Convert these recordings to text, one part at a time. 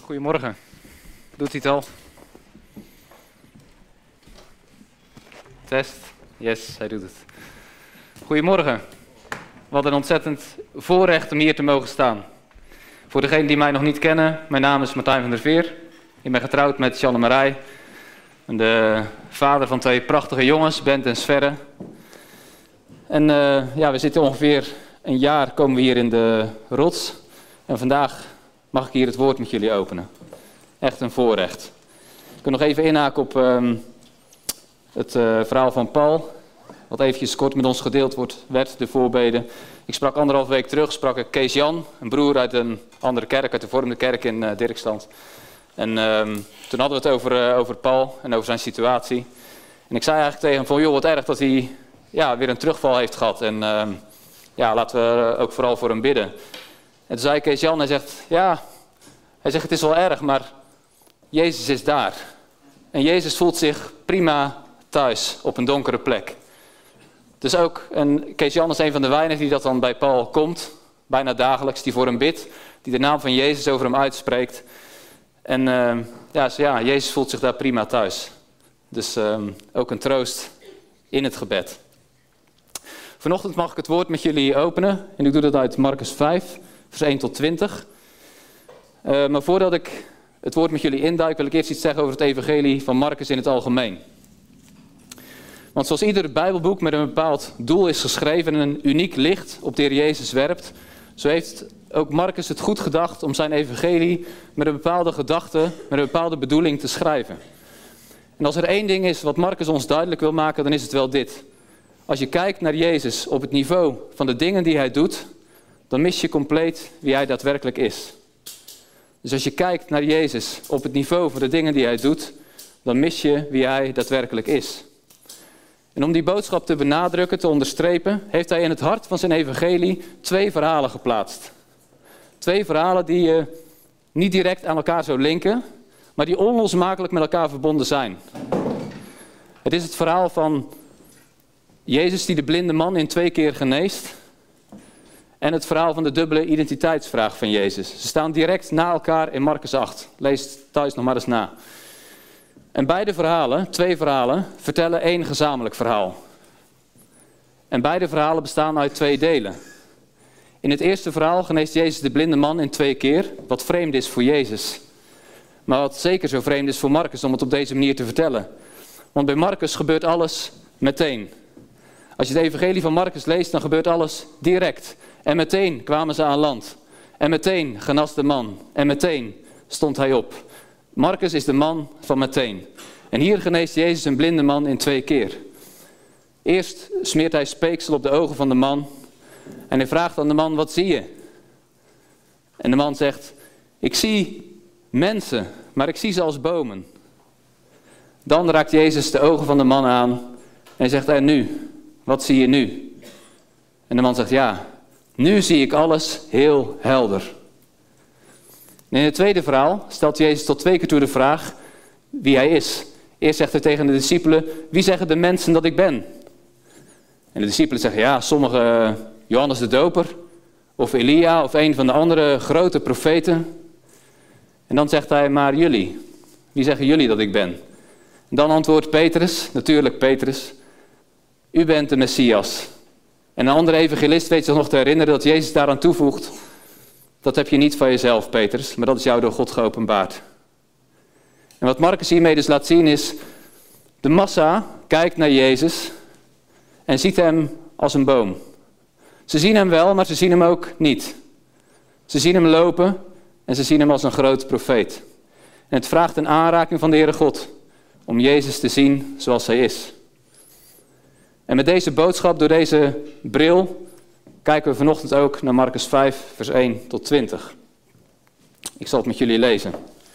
Goedemorgen. Doet hij het al? Test. Yes, hij doet het. Goedemorgen. Wat een ontzettend voorrecht om hier te mogen staan. Voor degenen die mij nog niet kennen, mijn naam is Martijn van der Veer. Ik ben getrouwd met Janne Marij. De vader van twee prachtige jongens, Bent en Sverre. En we zitten ongeveer een jaar, komen we hier in de rots. En vandaag mag ik hier het woord met jullie openen. Echt een voorrecht. Ik wil nog even inhaken op het verhaal van Paul. Wat eventjes kort met ons gedeeld werd, de voorbeden. Ik sprak 1,5 week terug, sprak ik Kees Jan, een broer uit een andere kerk, uit de Vormde Kerk in Dirksland. En toen hadden we het over Paul en over zijn situatie. En ik zei eigenlijk tegen hem van, joh, wat erg dat hij weer een terugval heeft gehad. En laten we ook vooral voor hem bidden. En toen zei Kees Jan, hij zegt het is wel erg, maar Jezus is daar. En Jezus voelt zich prima thuis op een donkere plek. Dus ook, en Kees Jan is een van de weinigen die dat dan bij Paul komt, bijna dagelijks, die voor hem bidt, die de naam van Jezus over hem uitspreekt. En Jezus voelt zich daar prima thuis. Dus ook een troost in het gebed. Vanochtend mag ik het woord met jullie openen. En ik doe dat uit Marcus 5, vers 1 tot 20. Maar voordat ik het woord met jullie induik, wil ik eerst iets zeggen over het evangelie van Marcus in het algemeen. Want zoals ieder Bijbelboek met een bepaald doel is geschreven en een uniek licht op de Heer Jezus werpt, zo heeft ook Marcus het goed gedacht om zijn evangelie met een bepaalde gedachte, met een bepaalde bedoeling te schrijven. En als er één ding is wat Marcus ons duidelijk wil maken, dan is het wel dit. Als je kijkt naar Jezus op het niveau van de dingen die hij doet, dan mis je compleet wie hij daadwerkelijk is. Dus als je kijkt naar Jezus op het niveau van de dingen die hij doet, dan mis je wie hij daadwerkelijk is. En om die boodschap te benadrukken, te onderstrepen, heeft hij in het hart van zijn evangelie 2 verhalen geplaatst. 2 verhalen die je niet direct aan elkaar zou linken, maar die onlosmakelijk met elkaar verbonden zijn. Het is het verhaal van Jezus die de blinde man in 2 keer geneest. En het verhaal van de dubbele identiteitsvraag van Jezus. Ze staan direct na elkaar in Marcus 8. Lees het thuis nog maar eens na. En beide verhalen, 2 verhalen, vertellen 1 gezamenlijk verhaal. En beide verhalen bestaan uit 2 delen. In het eerste verhaal geneest Jezus de blinde man in 2 keer, wat vreemd is voor Jezus. Maar wat zeker zo vreemd is voor Marcus om het op deze manier te vertellen. Want bij Marcus gebeurt alles meteen. Als je het evangelie van Marcus leest, dan gebeurt alles direct. En meteen kwamen ze aan land. En meteen genas de man. En meteen stond hij op. Marcus is de man van meteen. En hier geneest Jezus een blinde man in 2 keer. Eerst smeert hij speeksel op de ogen van de man. En hij vraagt aan de man, wat zie je? En de man zegt, ik zie mensen, maar ik zie ze als bomen. Dan raakt Jezus de ogen van de man aan. En zegt, en nu? Wat zie je nu? En de man zegt, ja, nu zie ik alles heel helder. En in het tweede verhaal stelt Jezus tot 2 keer toe de vraag wie hij is. Eerst zegt hij tegen de discipelen, wie zeggen de mensen dat ik ben? En de discipelen zeggen, ja, sommige Johannes de Doper, of Elia, of een van de andere grote profeten. En dan zegt hij, maar jullie, wie zeggen jullie dat ik ben? En dan antwoordt Petrus, natuurlijk Petrus, u bent de Messias. En een andere evangelist weet zich nog te herinneren dat Jezus daaraan toevoegt, dat heb je niet van jezelf, Petrus, maar dat is jou door God geopenbaard. En wat Marcus hiermee dus laat zien is, de massa kijkt naar Jezus en ziet hem als een boom. Ze zien hem wel, maar ze zien hem ook niet. Ze zien hem lopen en ze zien hem als een groot profeet. En het vraagt een aanraking van de Heere God om Jezus te zien zoals hij is. En met deze boodschap, door deze bril, kijken we vanochtend ook naar Marcus 5, vers 1 tot 20. Ik zal het met jullie lezen.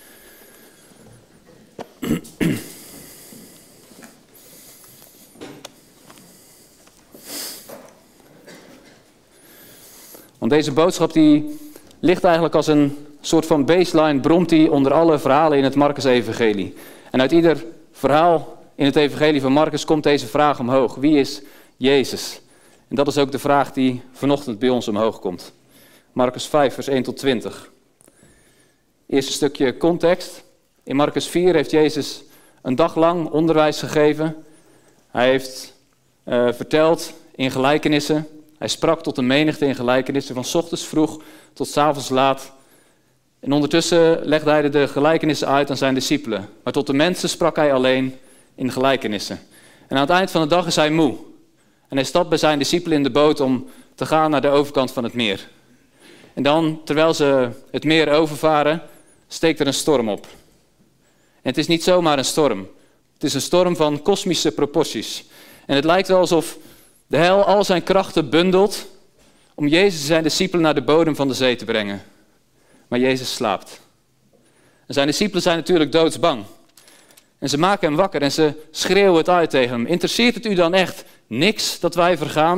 Want deze boodschap die ligt eigenlijk als een soort van baseline, bromt die onder alle verhalen in het Marcus-evangelie. En uit ieder verhaal in het evangelie van Marcus komt deze vraag omhoog. Wie is Jezus? En dat is ook de vraag die vanochtend bij ons omhoog komt. Marcus 5, vers 1 tot 20. Eerst een stukje context. In Marcus 4 heeft Jezus een dag lang onderwijs gegeven. Hij heeft verteld in gelijkenissen. Hij sprak tot de menigte in gelijkenissen van 's ochtends vroeg tot 's avonds laat. En ondertussen legde hij de gelijkenissen uit aan zijn discipelen. Maar tot de mensen sprak hij alleen in gelijkenissen. En aan het eind van de dag is hij moe. En hij stapt bij zijn discipelen in de boot om te gaan naar de overkant van het meer. En dan, terwijl ze het meer overvaren, steekt er een storm op. En het is niet zomaar een storm. Het is een storm van kosmische proporties. En het lijkt wel alsof de hel al zijn krachten bundelt om Jezus en zijn discipelen naar de bodem van de zee te brengen. Maar Jezus slaapt. En zijn discipelen zijn natuurlijk doodsbang. En ze maken hem wakker en ze schreeuwen het uit tegen hem. Interesseert het u dan echt niks dat wij vergaan?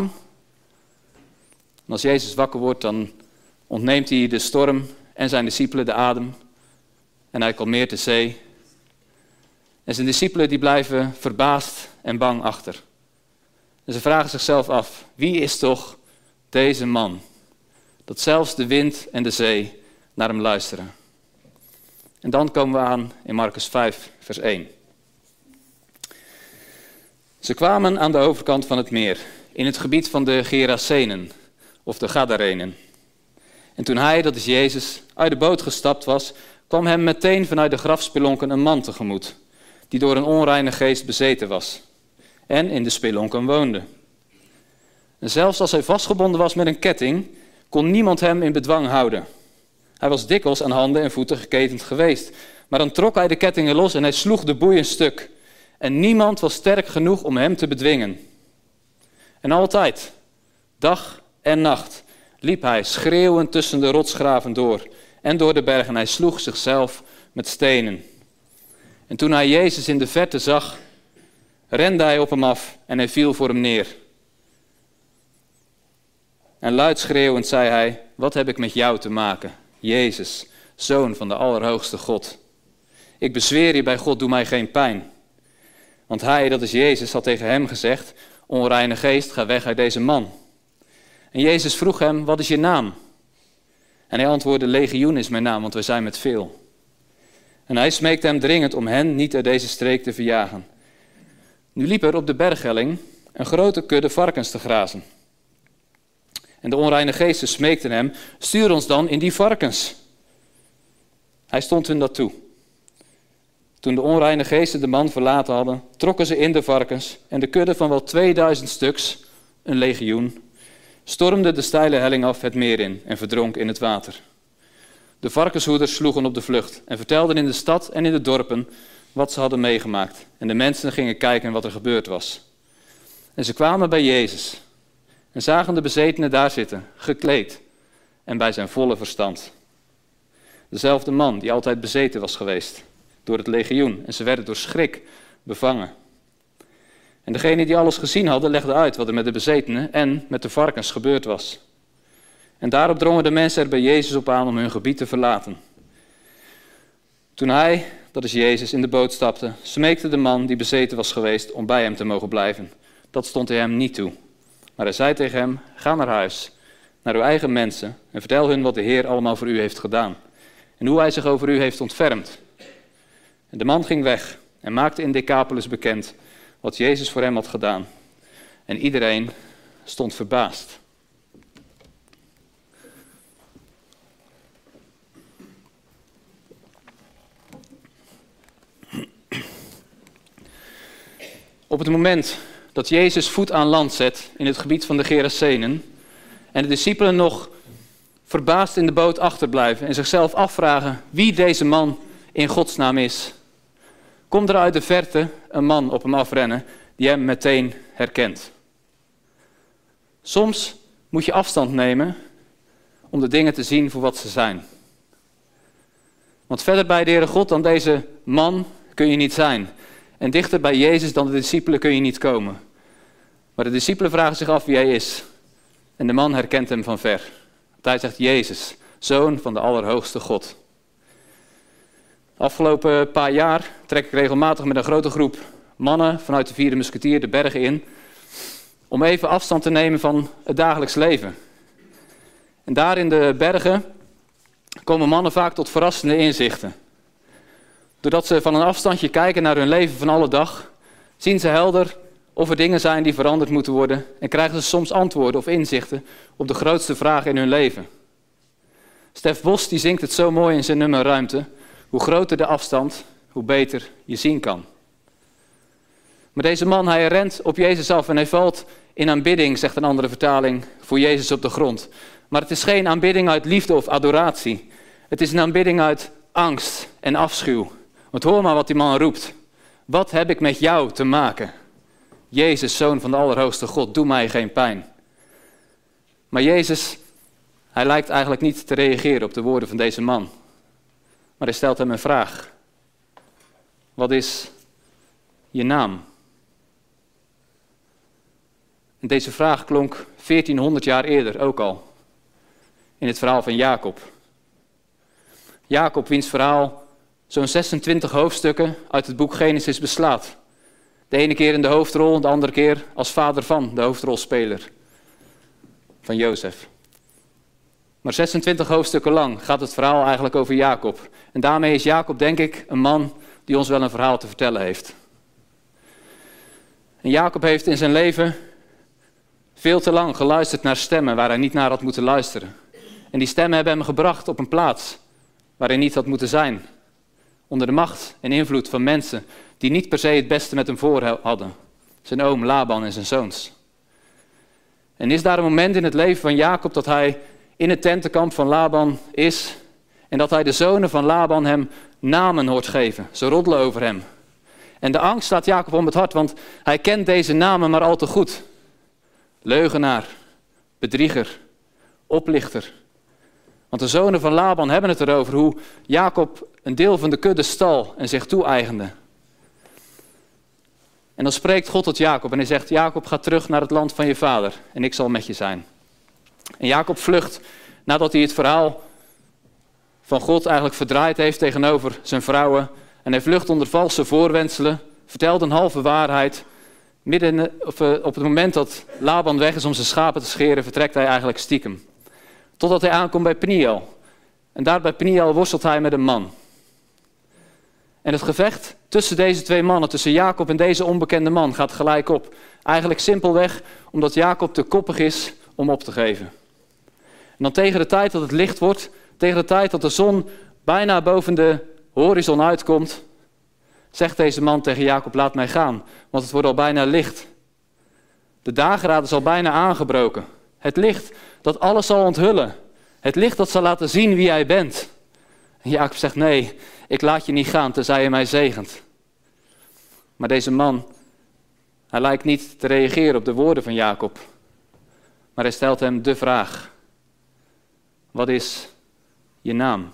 En als Jezus wakker wordt, dan ontneemt hij de storm en zijn discipelen de adem. En hij kalmeert de zee. En zijn discipelen die blijven verbaasd en bang achter. En ze vragen zichzelf af, wie is toch deze man? Dat zelfs de wind en de zee naar hem luisteren. En dan komen we aan in Marcus 5, vers 1. Ze kwamen aan de overkant van het meer, in het gebied van de Gerasenen, of de Gadarenen. En toen hij, dat is Jezus, uit de boot gestapt was, kwam hem meteen vanuit de grafspelonken een man tegemoet, die door een onreine geest bezeten was en in de spelonken woonde. En zelfs als hij vastgebonden was met een ketting, kon niemand hem in bedwang houden. Hij was dikwijls aan handen en voeten geketend geweest, maar dan trok hij de kettingen los en hij sloeg de boeien stuk. En niemand was sterk genoeg om hem te bedwingen. En altijd, dag en nacht, liep hij schreeuwend tussen de rotsgraven door en door de bergen. Hij sloeg zichzelf met stenen. En toen hij Jezus in de verte zag, rende hij op hem af en hij viel voor hem neer. En luid schreeuwend zei hij, wat heb ik met jou te maken, Jezus, Zoon van de Allerhoogste God? Ik bezweer je bij God, doe mij geen pijn. Want hij, dat is Jezus, had tegen hem gezegd, onreine geest, ga weg uit deze man. En Jezus vroeg hem, wat is je naam? En hij antwoordde, Legioen is mijn naam, want wij zijn met veel. En hij smeekte hem dringend om hen niet uit deze streek te verjagen. Nu liep er op de berghelling een grote kudde varkens te grazen. En de onreine geesten smeekten hem, stuur ons dan in die varkens. Hij stond hun dat toe. Toen de onreine geesten de man verlaten hadden, trokken ze in de varkens en de kudde van wel 2000 stuks, een legioen, stormde de steile helling af het meer in en verdronk in het water. De varkenshoeders sloegen op de vlucht en vertelden in de stad en in de dorpen wat ze hadden meegemaakt. En de mensen gingen kijken wat er gebeurd was. En ze kwamen bij Jezus en zagen de bezetene daar zitten, gekleed en bij zijn volle verstand. Dezelfde man die altijd bezeten was geweest door het legioen en ze werden door schrik bevangen. En degenen die alles gezien hadden legden uit wat er met de bezetenen en met de varkens gebeurd was. En daarop drongen de mensen er bij Jezus op aan om hun gebied te verlaten. Toen hij, dat is Jezus, in de boot stapte, smeekte de man die bezeten was geweest om bij hem te mogen blijven. Dat stond hij hem niet toe. Maar hij zei tegen hem, ga naar huis, naar uw eigen mensen en vertel hun wat de Heer allemaal voor u heeft gedaan. En hoe hij zich over u heeft ontfermd. En de man ging weg en maakte in Decapolis bekend wat Jezus voor hem had gedaan. En iedereen stond verbaasd. Op het moment dat Jezus voet aan land zet in het gebied van de Gerasenen en de discipelen nog verbaasd in de boot achterblijven en zichzelf afvragen wie deze man in Gods naam is, komt er uit de verte een man op hem afrennen die hem meteen herkent. Soms moet je afstand nemen om de dingen te zien voor wat ze zijn. Want verder bij de Heere God dan deze man kun je niet zijn. En dichter bij Jezus dan de discipelen kun je niet komen. Maar de discipelen vragen zich af wie hij is. En de man herkent hem van ver. Want hij zegt Jezus, Zoon van de Allerhoogste God. Afgelopen paar jaar trek ik regelmatig met een grote groep mannen vanuit de 4e Musketier de bergen in. Om even afstand te nemen van het dagelijks leven. En daar in de bergen komen mannen vaak tot verrassende inzichten. Doordat ze van een afstandje kijken naar hun leven van alle dag, zien ze helder of er dingen zijn die veranderd moeten worden en krijgen ze soms antwoorden of inzichten op de grootste vragen in hun leven. Stef Bos die zingt het zo mooi in zijn nummer Ruimte. Hoe groter de afstand, hoe beter je zien kan. Maar deze man, hij rent op Jezus af en hij valt in aanbidding, zegt een andere vertaling, voor Jezus op de grond. Maar het is geen aanbidding uit liefde of adoratie. Het is een aanbidding uit angst en afschuw. Want hoor maar wat die man roept. Wat heb ik met jou te maken? Jezus, Zoon van de Allerhoogste God, doe mij geen pijn. Maar Jezus, hij lijkt eigenlijk niet te reageren op de woorden van deze man. Maar hij stelt hem een vraag. Wat is je naam? En deze vraag klonk 1400 jaar eerder ook al. In het verhaal van Jacob. Jacob, wiens verhaal zo'n 26 hoofdstukken uit het boek Genesis beslaat. De ene keer in de hoofdrol, de andere keer als vader van de hoofdrolspeler van Jozef. Maar 26 hoofdstukken lang gaat het verhaal eigenlijk over Jacob. En daarmee is Jacob, denk ik, een man die ons wel een verhaal te vertellen heeft. En Jacob heeft in zijn leven veel te lang geluisterd naar stemmen waar hij niet naar had moeten luisteren. En die stemmen hebben hem gebracht op een plaats waar hij niet had moeten zijn. Onder de macht en invloed van mensen die niet per se het beste met hem voor hadden. Zijn oom Laban en zijn zoons. En is daar een moment in het leven van Jacob dat hij in het tentenkamp van Laban is en dat hij de zonen van Laban hem namen hoort geven. Ze roddelen over hem. En de angst staat Jacob om het hart, want hij kent deze namen maar al te goed. Leugenaar, bedrieger, oplichter. Want de zonen van Laban hebben het erover hoe Jacob een deel van de kudde stal en zich toe-eigende. En dan spreekt God tot Jacob en hij zegt, Jacob, ga terug naar het land van je vader en ik zal met je zijn. En Jacob vlucht nadat hij het verhaal van God eigenlijk verdraaid heeft tegenover zijn vrouwen. En hij vlucht onder valse voorwendselen, vertelt een halve waarheid. Op het moment dat Laban weg is om zijn schapen te scheren, vertrekt hij eigenlijk stiekem. Totdat hij aankomt bij Peniel. En daar bij Peniel worstelt hij met een man. En het gevecht tussen deze twee mannen, tussen Jacob en deze onbekende man, gaat gelijk op. Eigenlijk simpelweg omdat Jacob te koppig is om op te geven. En dan tegen de tijd dat het licht wordt, tegen de tijd dat de zon bijna boven de horizon uitkomt, zegt deze man tegen Jacob, laat mij gaan, want het wordt al bijna licht. De dageraad is al bijna aangebroken. Het licht dat alles zal onthullen. Het licht dat zal laten zien wie jij bent. En Jacob zegt, nee, ik laat je niet gaan, tenzij je mij zegent. Maar deze man, hij lijkt niet te reageren op de woorden van Jacob. Maar hij stelt hem de vraag. Wat is je naam?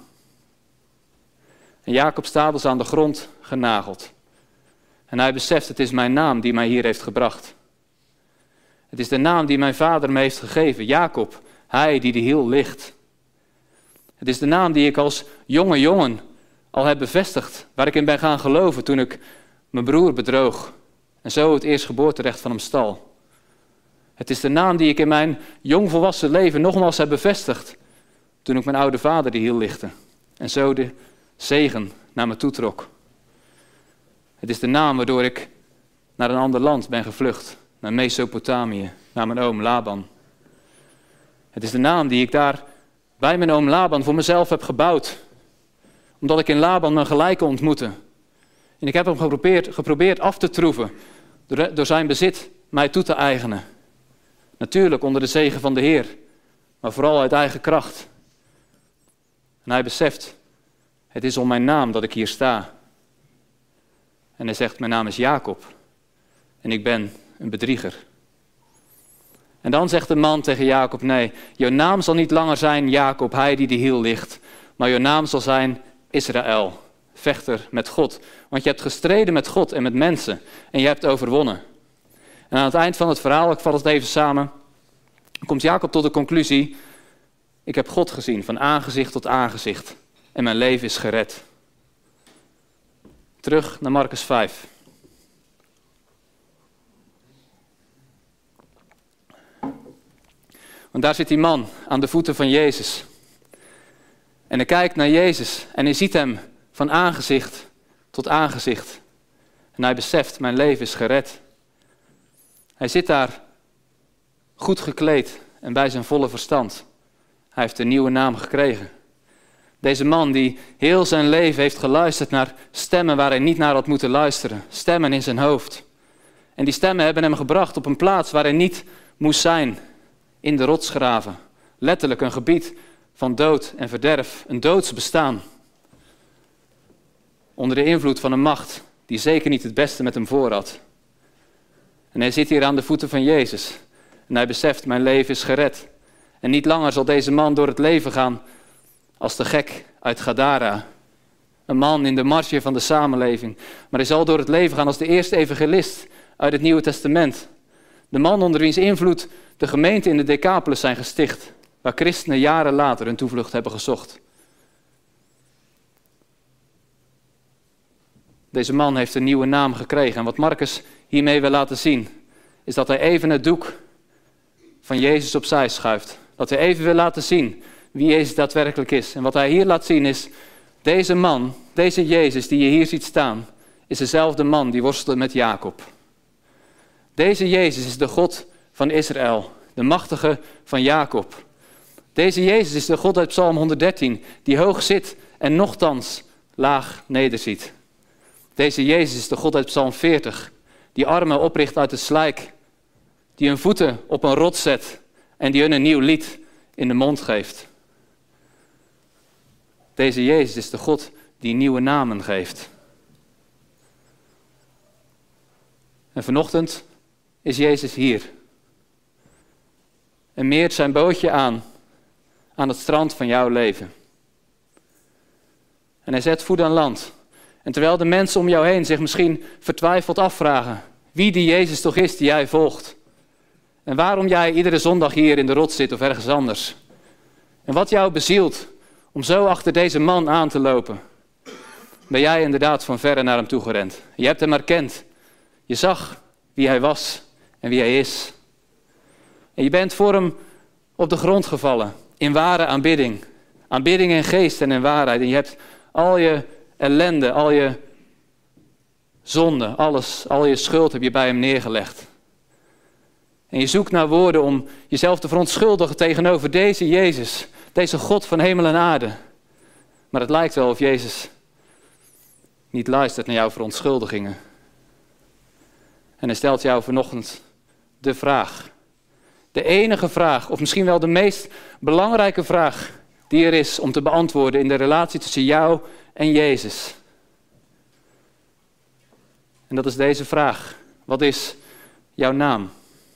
En Jacob staat dus aan de grond genageld. En hij beseft, het is mijn naam die mij hier heeft gebracht. Het is de naam die mijn vader me heeft gegeven. Jacob, hij die de hiel ligt. Het is de naam die ik als jonge jongen al heb bevestigd. Waar ik in ben gaan geloven toen ik mijn broer bedroog. En zo het eerstgeboorterecht van hem stal. Het is de naam die ik in mijn jongvolwassen leven nogmaals heb bevestigd. Toen ik mijn oude vader de hiel lichtte. En zo de zegen naar me toe trok. Het is de naam waardoor ik naar een ander land ben gevlucht. Naar Mesopotamië, naar mijn oom Laban. Het is de naam die ik daar bij mijn oom Laban voor mezelf heb gebouwd. Omdat ik in Laban mijn gelijke ontmoette. En ik heb hem geprobeerd af te troeven. Door zijn bezit mij toe te eigenen. Natuurlijk onder de zegen van de Heer. Maar vooral uit eigen kracht. En hij beseft, het is om mijn naam dat ik hier sta. En hij zegt, mijn naam is Jacob. En ik ben een bedrieger. En dan zegt de man tegen Jacob, nee, jouw naam zal niet langer zijn Jacob, hij die de hiel ligt. Maar jouw naam zal zijn Israël, vechter met God. Want je hebt gestreden met God en met mensen. En je hebt overwonnen. En aan het eind van het verhaal, ik vat het even samen, komt Jacob tot de conclusie, ik heb God gezien van aangezicht tot aangezicht. En mijn leven is gered. Terug naar Marcus 5. Want daar zit die man aan de voeten van Jezus. En hij kijkt naar Jezus en hij ziet hem van aangezicht tot aangezicht. En hij beseft, mijn leven is gered. Hij zit daar goed gekleed en bij zijn volle verstand. Hij heeft een nieuwe naam gekregen. Deze man die heel zijn leven heeft geluisterd naar stemmen waar hij niet naar had moeten luisteren. Stemmen in zijn hoofd. En die stemmen hebben hem gebracht op een plaats waar hij niet moest zijn. In de rotsgraven. Letterlijk een gebied van dood en verderf. Een doodsbestaan. Onder de invloed van een macht die zeker niet het beste met hem voor had. En hij zit hier aan de voeten van Jezus. En hij beseft, mijn leven is gered. En niet langer zal deze man door het leven gaan als de gek uit Gadara. Een man in de marge van de samenleving. Maar hij zal door het leven gaan als de eerste evangelist uit het Nieuwe Testament. De man onder wiens invloed de gemeenten in de Decapolis zijn gesticht. Waar christenen jaren later hun toevlucht hebben gezocht. Deze man heeft een nieuwe naam gekregen. En wat Marcus hiermee wil laten zien, is dat hij even het doek van Jezus opzij schuift. Dat hij even wil laten zien wie Jezus daadwerkelijk is. En wat hij hier laat zien is, deze man, deze Jezus die je hier ziet staan, is dezelfde man die worstelde met Jacob. Deze Jezus is de God van Israël, de machtige van Jacob. Deze Jezus is de God uit Psalm 113, die hoog zit en nochtans laag nederziet. Deze Jezus is de God uit Psalm 40, die armen opricht uit het slijk, die hun voeten op een rots zet en die hun een nieuw lied in de mond geeft. Deze Jezus is de God die nieuwe namen geeft. En vanochtend is Jezus hier. En meert zijn bootje aan het strand van jouw leven. En hij zet voet aan land. En terwijl de mensen om jou heen zich misschien vertwijfeld afvragen wie die Jezus toch is die jij volgt. En waarom jij iedere zondag hier in de rots zit of ergens anders. En wat jou bezielt om zo achter deze man aan te lopen. Ben jij inderdaad van verre naar hem toe gerend. Je hebt hem herkend. Je zag wie hij was en wie hij is. En je bent voor hem op de grond gevallen. In ware aanbidding. Aanbidding in geest en in waarheid. En je hebt al je ellende, al je zonde, alles, al je schuld heb je bij hem neergelegd. En je zoekt naar woorden om jezelf te verontschuldigen tegenover deze Jezus. Deze God van hemel en aarde. Maar het lijkt wel of Jezus niet luistert naar jouw verontschuldigingen. En hij stelt jou vanochtend de vraag. De enige vraag, of misschien wel de meest belangrijke vraag die er is om te beantwoorden in de relatie tussen jou en Jezus. En dat is deze vraag. Wat is jouw naam?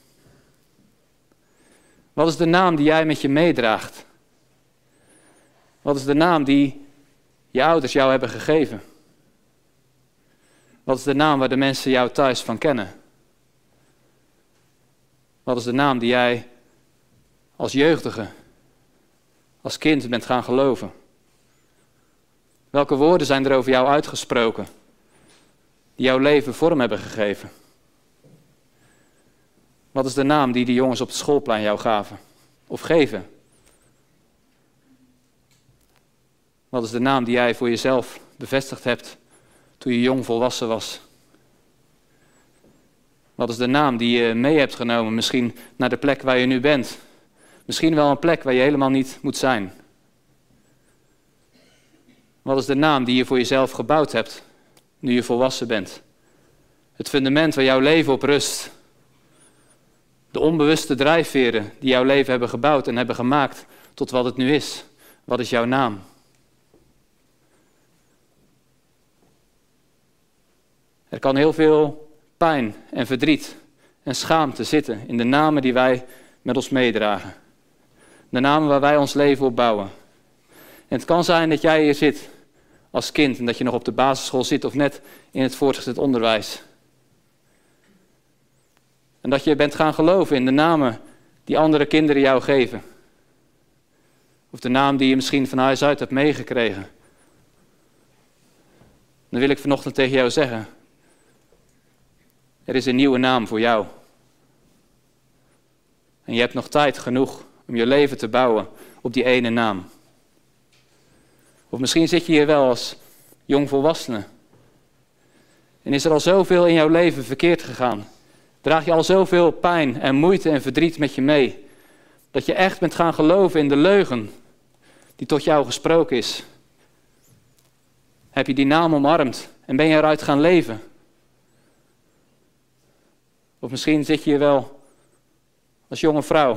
Wat is de naam die jij met je meedraagt? Wat is de naam die je ouders jou hebben gegeven? Wat is de naam waar de mensen jou thuis van kennen? Wat is de naam die jij als jeugdige, als kind bent gaan geloven? Welke woorden zijn er over jou uitgesproken die jouw leven vorm hebben gegeven? Wat is de naam die de jongens op het schoolplein jou gaven of geven? Wat is de naam die jij voor jezelf bevestigd hebt toen je jong volwassen was? Wat is de naam die je mee hebt genomen, misschien naar de plek waar je nu bent? Misschien wel een plek waar je helemaal niet moet zijn. Wat is de naam die je voor jezelf gebouwd hebt, nu je volwassen bent? Het fundament waar jouw leven op rust. De onbewuste drijfveren die jouw leven hebben gebouwd en hebben gemaakt tot wat het nu is. Wat is jouw naam? Er kan heel veel pijn en verdriet en schaamte zitten in de namen die wij met ons meedragen. De namen waar wij ons leven op bouwen. En het kan zijn dat jij hier zit als kind en dat je nog op de basisschool zit of net in het voortgezet onderwijs. En dat je bent gaan geloven in de namen die andere kinderen jou geven. Of de naam die je misschien van huis uit hebt meegekregen. Dan wil ik vanochtend tegen jou zeggen. Er is een nieuwe naam voor jou. En je hebt nog tijd genoeg om je leven te bouwen op die ene naam. Of misschien zit je hier wel als jongvolwassene. En is er al zoveel in jouw leven verkeerd gegaan? Draag je al zoveel pijn en moeite en verdriet met je mee, dat je echt bent gaan geloven in de leugen die tot jou gesproken is? Heb je die naam omarmd en ben je eruit gaan leven? Of misschien zit je hier wel als jonge vrouw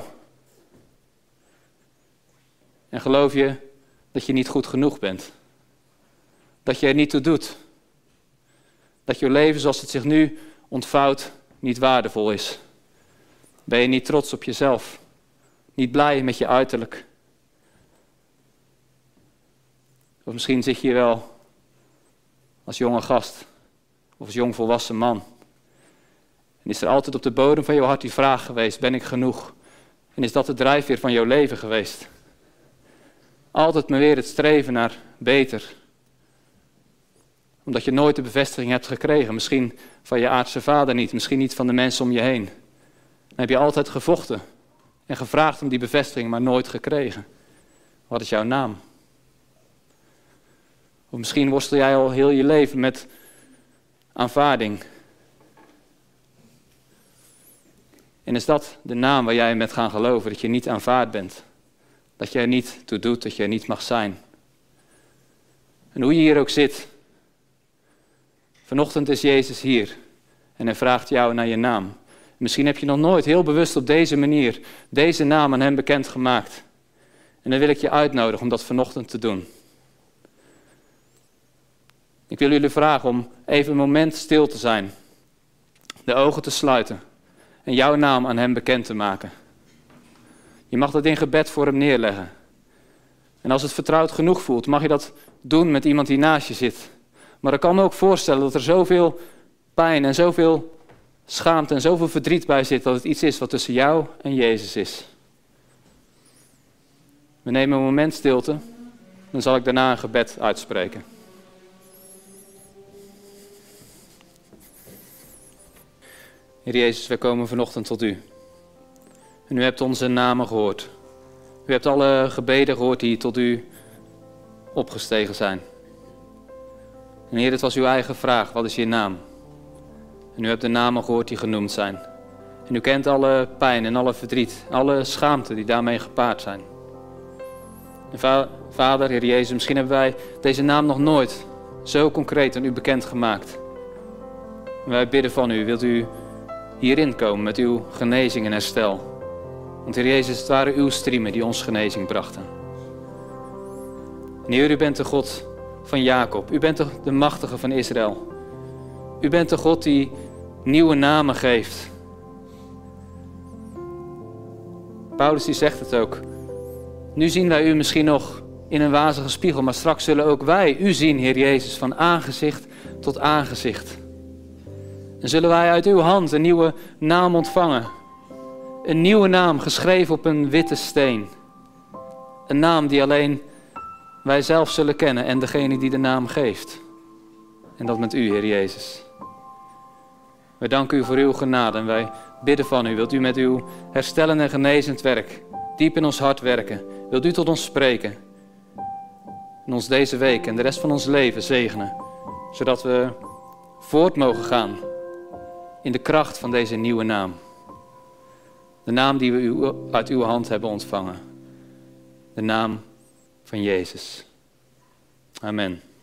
en geloof je dat je niet goed genoeg bent. Dat je er niet toe doet. Dat je leven zoals het zich nu ontvouwt niet waardevol is. Ben je niet trots op jezelf? Niet blij met je uiterlijk? Of misschien zit je hier wel als jonge gast of als jongvolwassen man. En is er altijd op de bodem van jouw hart die vraag geweest, ben ik genoeg? En is dat de drijfveer van jouw leven geweest? Altijd maar weer het streven naar beter. Omdat je nooit de bevestiging hebt gekregen. Misschien van je aardse vader niet, misschien niet van de mensen om je heen. Dan heb je altijd gevochten en gevraagd om die bevestiging, maar nooit gekregen. Wat is jouw naam? Of misschien worstel jij al heel je leven met aanvaarding. En is dat de naam waar jij met gaan geloven, dat je niet aanvaard bent? Dat je er niet toe doet, dat je er niet mag zijn? En hoe je hier ook zit, vanochtend is Jezus hier en hij vraagt jou naar je naam. Misschien heb je nog nooit heel bewust op deze manier deze naam aan hem bekendgemaakt. En dan wil ik je uitnodigen om dat vanochtend te doen. Ik wil jullie vragen om even een moment stil te zijn, de ogen te sluiten en jouw naam aan hem bekend te maken. Je mag dat in gebed voor hem neerleggen. En als het vertrouwd genoeg voelt, mag je dat doen met iemand die naast je zit. Maar ik kan me ook voorstellen dat er zoveel pijn en zoveel schaamte en zoveel verdriet bij zit, dat het iets is wat tussen jou en Jezus is. We nemen een moment stilte, dan zal ik daarna een gebed uitspreken. Heer Jezus, wij komen vanochtend tot u. En u hebt onze namen gehoord. U hebt alle gebeden gehoord die tot u opgestegen zijn. En Heer, het was uw eigen vraag, wat is je naam? En u hebt de namen gehoord die genoemd zijn. En u kent alle pijn en alle verdriet, alle schaamte die daarmee gepaard zijn. En Vader, Heer Jezus, misschien hebben wij deze naam nog nooit zo concreet aan u bekendgemaakt. En wij bidden van u, wilt u hierin komen met uw genezing en herstel. Want Heer Jezus, het waren uw striemen die ons genezing brachten. En Heer, u bent de God van Jacob. U bent de machtige van Israël. U bent de God die nieuwe namen geeft. Paulus die zegt het ook. Nu zien wij u misschien nog in een wazige spiegel, maar straks zullen ook wij u zien, Heer Jezus, van aangezicht tot aangezicht. En zullen wij uit uw hand een nieuwe naam ontvangen. Een nieuwe naam geschreven op een witte steen. Een naam die alleen wij zelf zullen kennen en degene die de naam geeft. En dat met u, Heer Jezus. Wij danken u voor uw genade en wij bidden van u. Wilt u met uw herstellend en genezend werk diep in ons hart werken? Wilt u tot ons spreken? En ons deze week en de rest van ons leven zegenen. Zodat we voort mogen gaan in de kracht van deze nieuwe naam. De naam die we uit uw hand hebben ontvangen. De naam van Jezus. Amen.